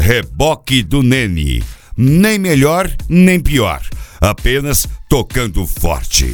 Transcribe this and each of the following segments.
Reboque do Nene. Nem melhor, nem pior. Apenas tocando forte.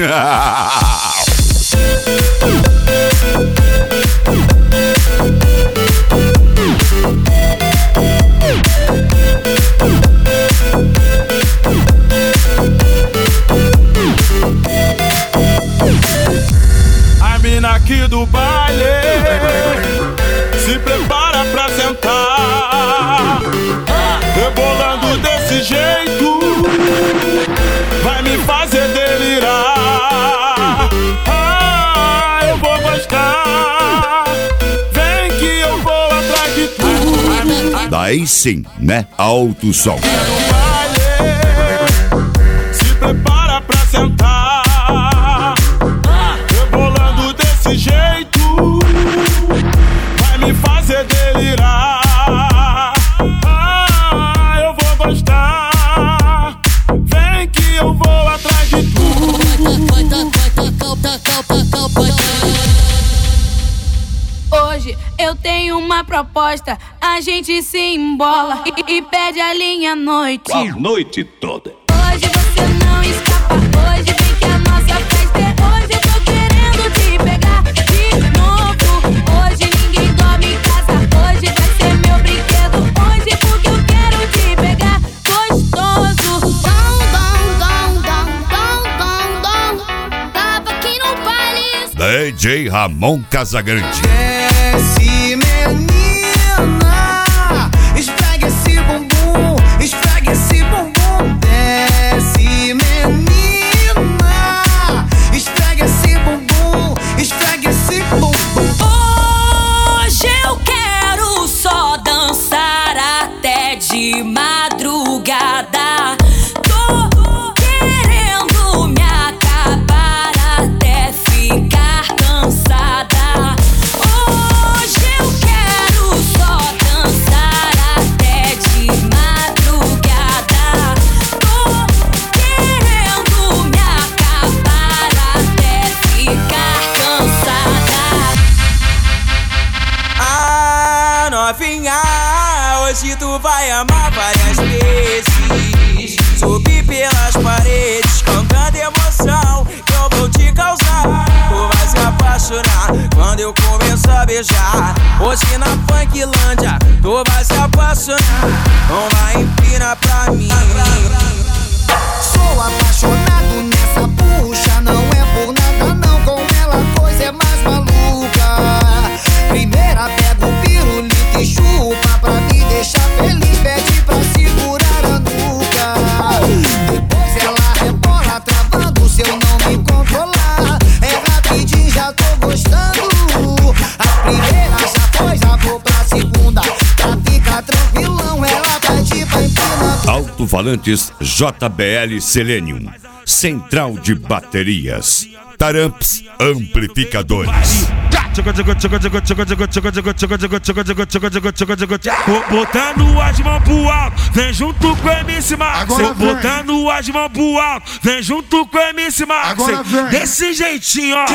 A mina aqui do baile se prepara pra sentar, rebolando desse jeito, vai me fazer delirar. Ah, eu vou gostar, vem que eu vou atrás de tu. Daí sim, né? Alto som. Se prepara pra sentar, rebolando desse jeito, vai me fazer delirar. Ah, eu vou gostar, vem que eu vou atrás de tu. Hoje eu tenho uma proposta, a gente se embola e perde a linha à noite. A noite toda. Hoje você não escapa, hoje vem que a nossa festa é. Hoje eu tô querendo te pegar de novo. Hoje ninguém dorme em casa, hoje vai ser meu brinquedo. Hoje porque eu quero te pegar gostoso. Dom, dom, dom, dom, dom, dom, dom. Tava aqui no baile. DJ Ramon Casagrande. Desce, menina, esfrega esse bumbum, esfrega esse bumbum. Desce, menina, esfrega esse bumbum, esfrega esse bumbum. Hoje eu quero só dançar até de madrugada. Tô querendo me acabar até ficar cansada. Hoje eu quero só dançar até de madrugada. Tô querendo me acabar até ficar cansada. Ah, novinha, hoje tu vai amar várias vezes. Subir pelas paredes, cantando emoção, que eu vou te causar. Tu vai se apaixonar quando eu começar a beijar. Hoje na Funklândia, tu vai se apaixonar. Não vai empinar pra mim. Sou apaixonado nessa puxa, não é por nada não. Com ela a coisa é mais maluca. Primeira pega o pirulito e chupa pra me deixar feliz. Pede pra segurar a nuca. Depois ela rebola travando se eu não me controlar. É rapidinho, já tô gostando. A primeira já foi, já vou pra segunda. Pra ficar tranquilão, ela pede pra empinar. Alto-falantes JBL Selenium. Central de baterias. Taramps Amplificadores. Botando as mãos pro alto, vem junto com o MC Max. Botando as mãos pro alto, vem junto com o MC Max. Desse jeitinho, ó.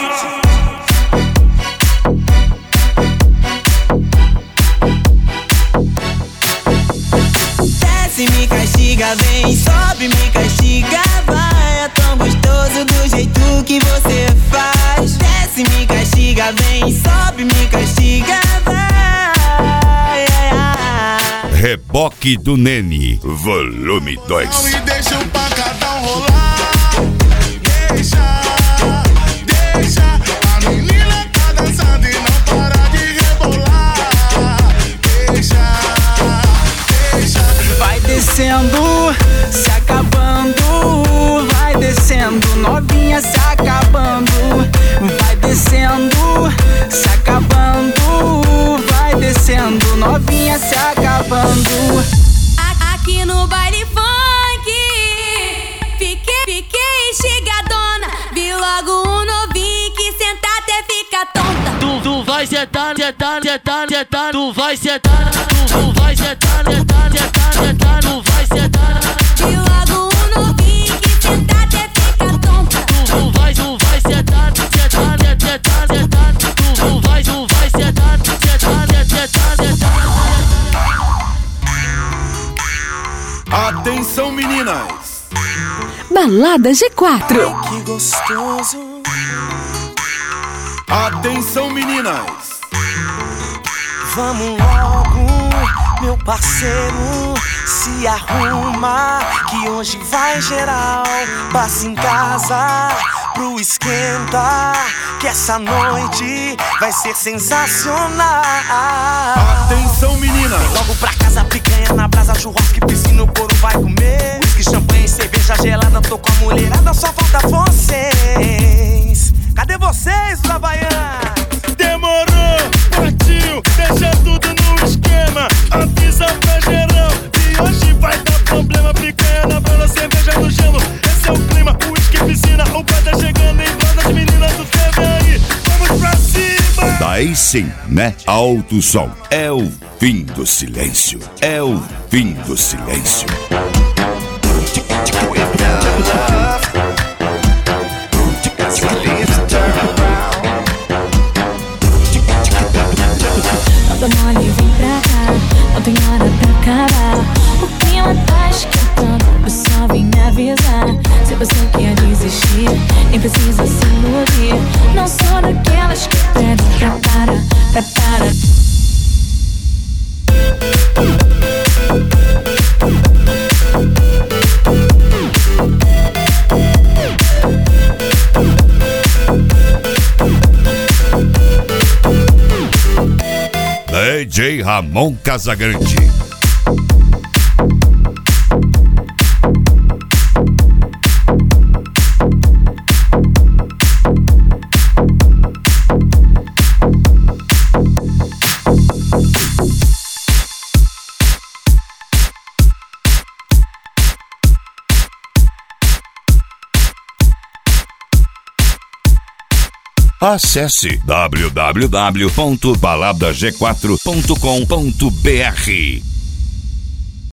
Desce, me castiga, vem, sobe, me castiga, vai. É tão gostoso do jeito que você faz. Desce, me castiga, vem, sobe, me castiga, vai. Reboque do Nene. Volume 2. Não me deixa o pancadão rolar. Deixa, deixa. A menina tá dançando e não para de rebolar. Deixa, deixa. Vai descendo, se acabando. Vai descendo, novinha se acabando. Vai descendo, se acabando. Vai descendo, novinha se acabando. Aqui no baile funk, fiquei instigadona. Vi logo um novinho que senta até fica tonta. Tu vai sentar, sentar, sentar, sentar. Tu vai sentar, tu vai sentar, sentar, sentar, sentar. Tu vai sentar. Vi logo um novinho que senta até fica tonta. Tu vai sentar, sentar, sentar, sentar. Tu vai sentar, sentar, sentar, sentar, sentar. meninas. Balada G4. Ai, que gostoso. Atenção, meninas. Vamos logo, meu parceiro, se arruma, que hoje vai geral. Passa em casa pro esquenta, que essa noite vai ser sensacional. Atenção, meninas. Logo pra casa, picanha na brasa, churrasco e piscina, o couro vai comer. Whisky, champanhe, cerveja gelada, tô com a mulherada, só falta vocês. Cadê vocês, os havaianos? Demorou, partiu, deixa tudo no esquema. Avisa pra geral, e hoje vai dar problema. Picanha na brasa, cerveja no gelo. Esse é o clima, o uísque, piscina. O pai tá chegando em brasa, as meninas do TV aí. Vamos pra cima! Daí sim, né? Alto som. É o fim do silêncio. É o fim do silêncio. Não dá mole, vem pra cá, não tem hora pra acabar. O clima tá esquentando, eu só vim me avisar. Se você quer desistir, nem precisa se iludir. Não sou daquelas que pedem pra parar. DJ Ramon Casagrande. Acesse www.baladag4.com.br.